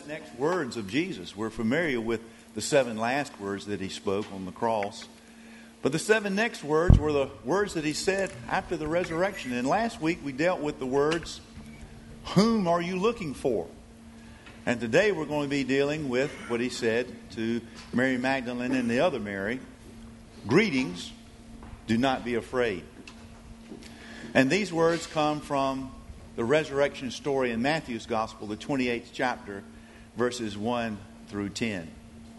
next words of Jesus. We're familiar with the 7 last words that he spoke on the cross. But the 7 next words were the words that he said after the resurrection. And last week we dealt with the words, "Whom are you looking for?" And today we're going to be dealing with what he said to Mary Magdalene and the other Mary. "Greetings, do not be afraid." And these words come from the resurrection story in Matthew's Gospel, the 28th chapter, verses 1 through 10.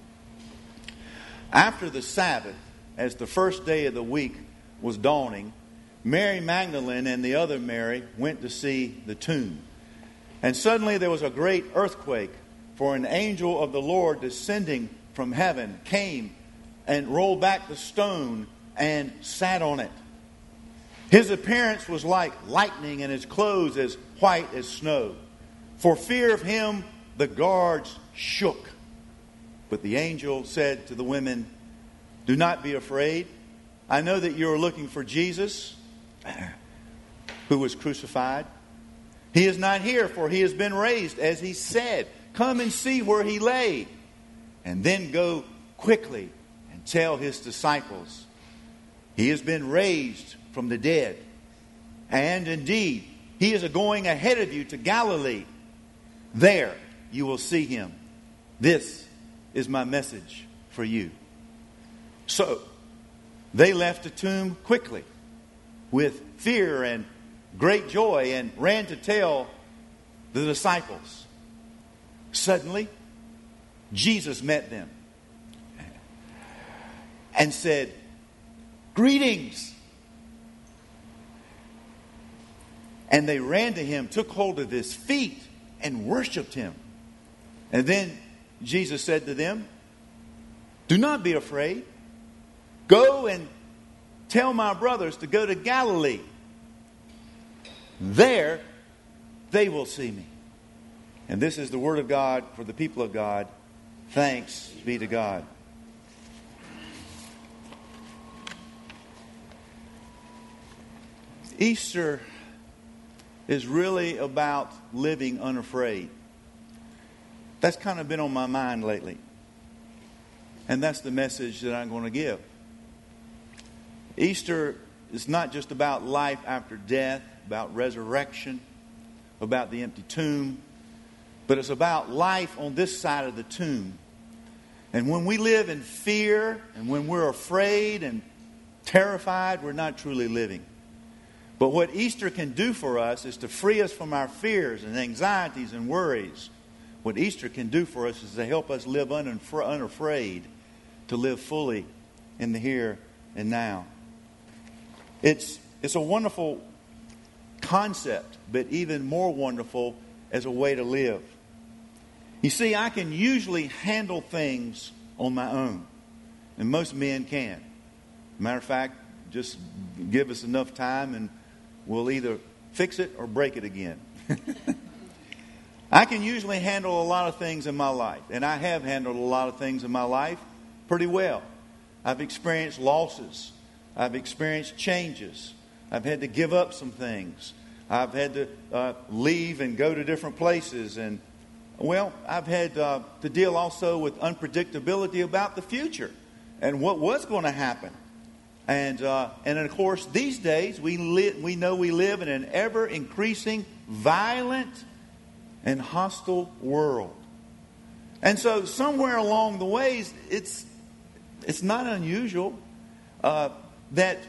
After the Sabbath, as the first day of the week was dawning, Mary Magdalene and the other Mary went to see the tomb. And suddenly there was a great earthquake, for an angel of the Lord descending from heaven came and rolled back the stone and sat on it. His appearance was like lightning and his clothes as white as snow. For fear of him, the guards shook. But the angel said to the women, "Do not be afraid. I know that you are looking for Jesus, who was crucified. He is not here, for he has been raised, as he said. Come and see where he lay. And then go quickly and tell his disciples, he has been raised from the dead. And indeed, he is going ahead of you to Galilee. There you will see him. This is my message for you." So they left the tomb quickly with fear and great joy and ran to tell the disciples. Suddenly, Jesus met them and said, "Greetings." And they ran to him, took hold of his feet, and worshipped him. And then Jesus said to them, "Do not be afraid. Go and tell my brothers to go to Galilee. There they will see me." And this is the word of God for the people of God. Thanks be to God. Easter is really about living unafraid. That's kind of been on my mind lately. And that's the message that I'm going to give. Easter is not just about life after death, about resurrection, about the empty tomb, but it's about life on this side of the tomb. And when we live in fear and when we're afraid and terrified, we're not truly living. But what Easter can do for us is to free us from our fears and anxieties and worries. What Easter can do for us is to help us live unafraid, to live fully in the here and now. It's a wonderful concept, but even more wonderful as a way to live. You see, I can usually handle things on my own, and most men can. Matter of fact, just give us enough time and we'll either fix it or break it again. I can usually handle a lot of things in my life, and I have handled a lot of things in my life pretty well. I've experienced losses. I've experienced changes. I've had to give up some things. I've had to leave and go to different places. And, well, I've had to deal also with unpredictability about the future and what was going to happen. And of course, these days, we know we live in an ever-increasing, violent, and hostile world. And so somewhere along the ways, it's not unusual that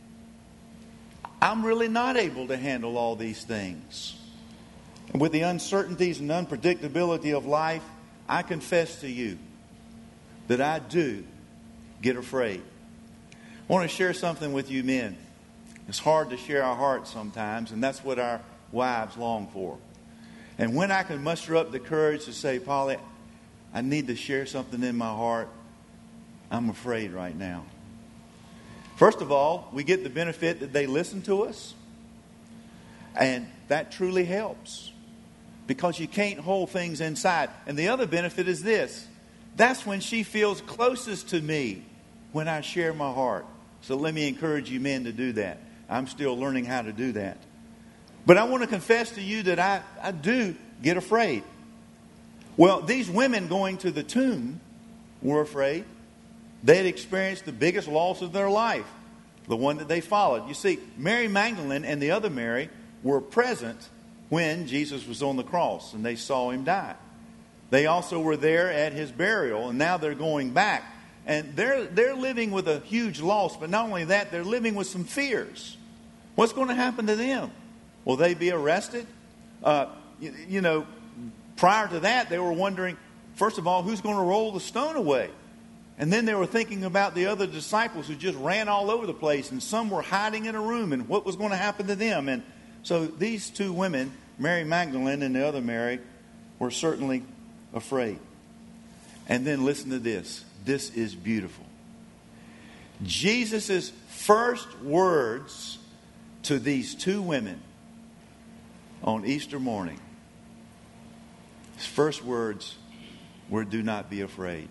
I'm really not able to handle all these things. And with the uncertainties and unpredictability of life, I confess to you that I do get afraid. I want to share something with you men. It's hard to share our hearts sometimes, and that's what our wives long for. And when I can muster up the courage to say, "Polly, I need to share something in my heart," I'm afraid right now. First of all, we get the benefit that they listen to us. And that truly helps. Because you can't hold things inside. And the other benefit is this. That's when she feels closest to me, when I share my heart. So let me encourage you men to do that. I'm still learning how to do that. But I want to confess to you that I do get afraid. Well, these women going to the tomb were afraid. They had experienced the biggest loss of their life, the one that they followed. You see, Mary Magdalene and the other Mary were present when Jesus was on the cross and they saw him die. They also were there at his burial, and now they're going back. And they're living with a huge loss, but not only that, they're living with some fears. What's going to happen to them? Will they be arrested? Prior to that, they were wondering, first of all, who's going to roll the stone away? And then they were thinking about the other disciples who just ran all over the place, and some were hiding in a room, and what was going to happen to them. And so these two women, Mary Magdalene and the other Mary, were certainly afraid. And then listen to this. This is beautiful. Jesus' first words to these two women on Easter morning, his first words were, "Do not be afraid."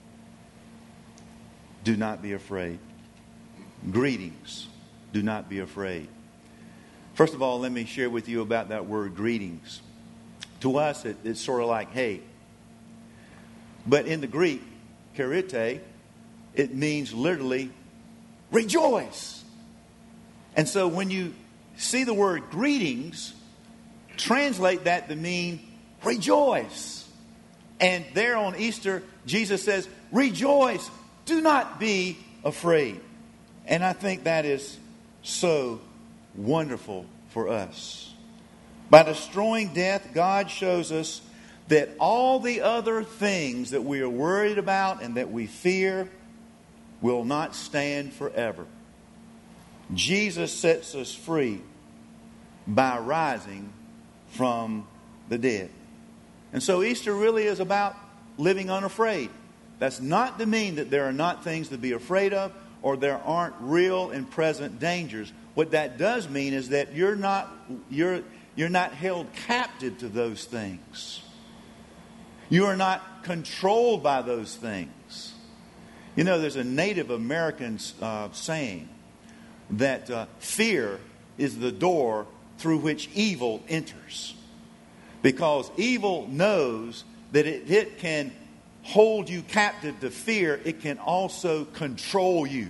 Do not be afraid. Greetings. Do not be afraid. First of all, let me share with you about that word greetings. To us, it's sort of like, hey. But in the Greek, charite, it means literally rejoice. And so when you see the word greetings, translate that to mean rejoice. And there on Easter, Jesus says, rejoice. Do not be afraid. And I think that is so wonderful for us. By destroying death, God shows us that all the other things that we are worried about and that we fear will not stand forever. Jesus sets us free by rising from the dead. And so Easter really is about living unafraid. That's not to mean that there are not things to be afraid of or there aren't real and present dangers. What that does mean is that you're not held captive to those things. You are not controlled by those things. You know, there's a Native American saying that fear is the door through which evil enters. Because evil knows that it can hold you captive to fear, it can also control you.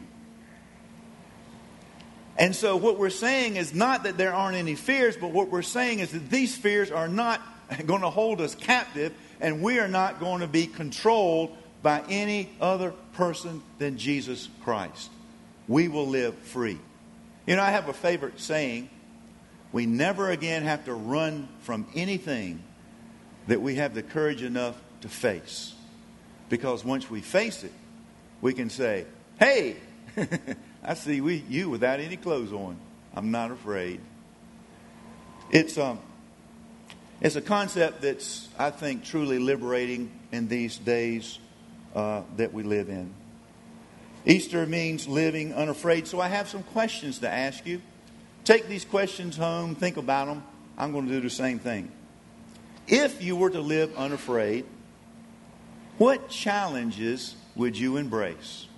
And so what we're saying is not that there aren't any fears, but what we're saying is that these fears are not going to hold us captive, and we are not going to be controlled by any other person than Jesus Christ. We will live free. You know, I have a favorite saying. We never again have to run from anything that we have the courage enough to face. Because once we face it, we can say, hey, I see you without any clothes on. I'm not afraid. It's a concept that's, I think, truly liberating in these days that we live in. Easter means living unafraid. So I have some questions to ask you. Take these questions home. Think about them. I'm going to do the same thing. If you were to live unafraid, what challenges would you embrace?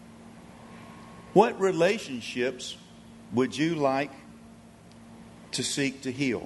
What relationships would you like to seek to heal?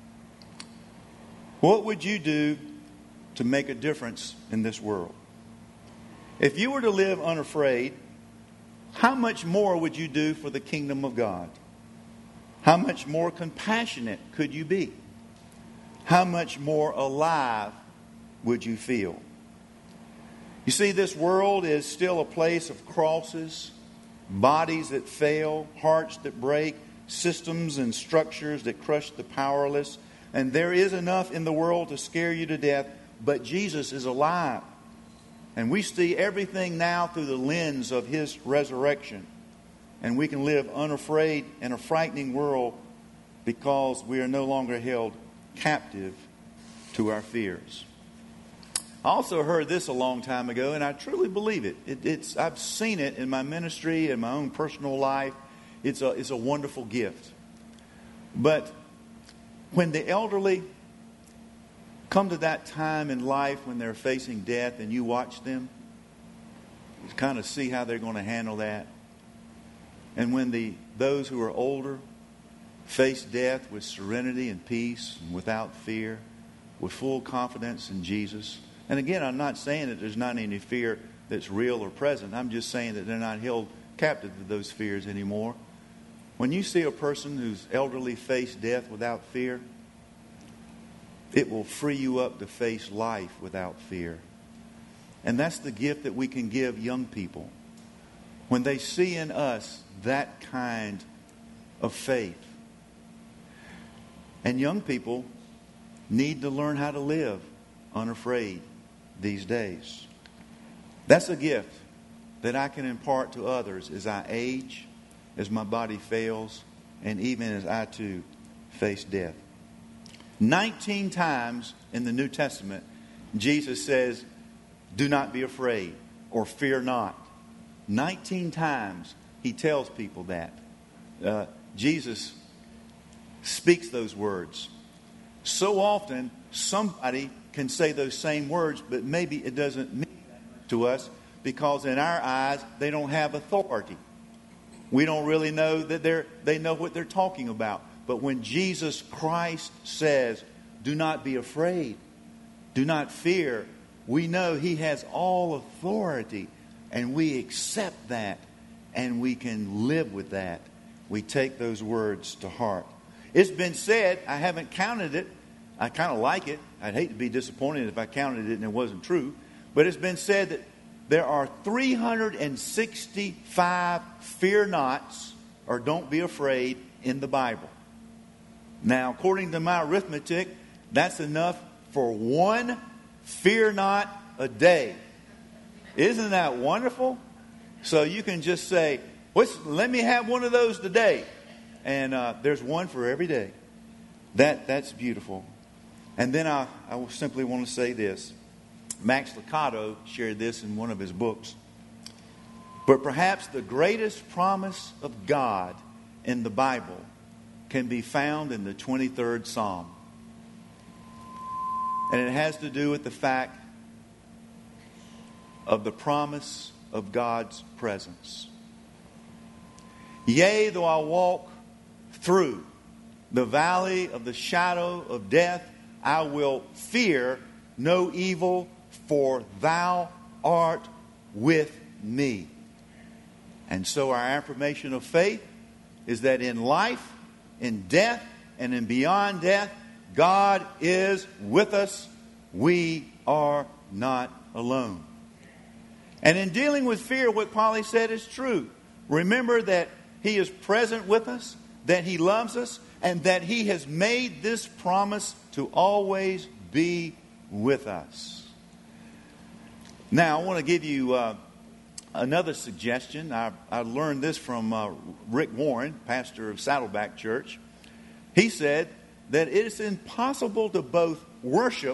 What would you do to make a difference in this world? If you were to live unafraid, how much more would you do for the kingdom of God? How much more compassionate could you be? How much more alive would you feel? You see, this world is still a place of crosses, bodies that fail, hearts that break, systems and structures that crush the powerless. And there is enough in the world to scare you to death, but Jesus is alive. And we see everything now through the lens of His resurrection. And we can live unafraid in a frightening world because we are no longer held captive to our fears. I also heard this a long time ago, and I truly believe it. I've seen it in my ministry and my own personal life. It's a wonderful gift. But when the elderly come to that time in life when they're facing death and you watch them, you kind of see how they're going to handle that. And when those who are older face death with serenity and peace and without fear, with full confidence in Jesus. And again, I'm not saying that there's not any fear that's real or present. I'm just saying that they're not held captive to those fears anymore. When you see a person who's elderly face death without fear, it will free you up to face life without fear. And that's the gift that we can give young people. When they see in us that kind of faith. And young people need to learn how to live unafraid these days. That's a gift that I can impart to others as I age, as my body fails, and even as I too face death. 19 times in the New Testament, Jesus says, do not be afraid or fear not. 19 times he tells people that. Jesus speaks those words. So often, somebody can say those same words, but maybe it doesn't mean that to us because in our eyes, they don't have authority. We don't really know that they know what they're talking about. But when Jesus Christ says, do not be afraid, do not fear, we know he has all authority, and we accept that, and we can live with that. We take those words to heart. It's been said, I haven't counted it. I kind of like it. I'd hate to be disappointed if I counted it and it wasn't true. But it's been said that there are 365 fear nots or don't be afraid in the Bible. Now, according to my arithmetic, that's enough for one fear not a day. Isn't that wonderful? So you can just say, let me have one of those today. And there's one for every day. That's beautiful. And then I simply want to say this. Max Lucado shared this in one of his books. But perhaps the greatest promise of God in the Bible can be found in the 23rd Psalm. And it has to do with the fact of the promise of God's presence. Yea, though I walk through the valley of the shadow of death, I will fear no evil, for thou art with me. And so our affirmation of faith is that in life, in death, and in beyond death, God is with us. We are not alone. And in dealing with fear, what Polly said is true. Remember that he is present with us, that he loves us, and that he has made this promise to always be with us. Now, I want to give you another suggestion. I learned this from Rick Warren, pastor of Saddleback Church. He said that it is impossible to both worship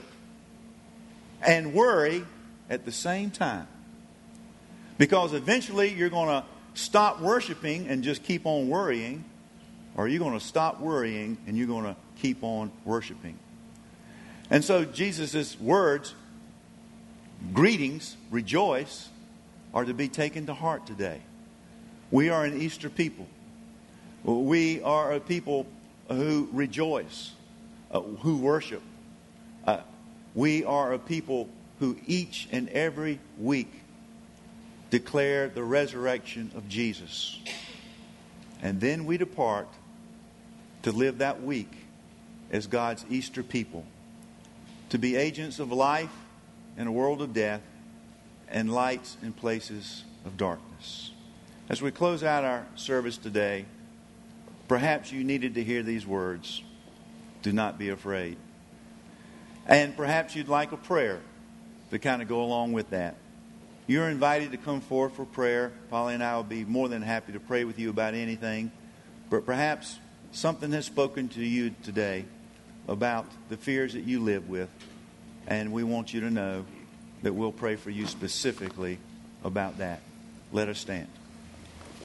and worry at the same time. Because eventually you're going to stop worshiping and just keep on worrying, or you're going to stop worrying and you're going to keep on worshiping. And so Jesus' words, greetings, rejoice, are to be taken to heart today. We are an Easter people. We are a people who rejoice, who worship. We are a people who each and every week declare the resurrection of Jesus. And then we depart to live that week as God's Easter people, to be agents of life in a world of death and lights in places of darkness. As we close out our service today, perhaps you needed to hear these words, do not be afraid. And perhaps you'd like a prayer to kind of go along with that. You're invited to come forward for prayer. Polly and I will be more than happy to pray with you about anything. But perhaps something has spoken to you today about the fears that you live with. And we want you to know that we'll pray for you specifically about that. Let us stand.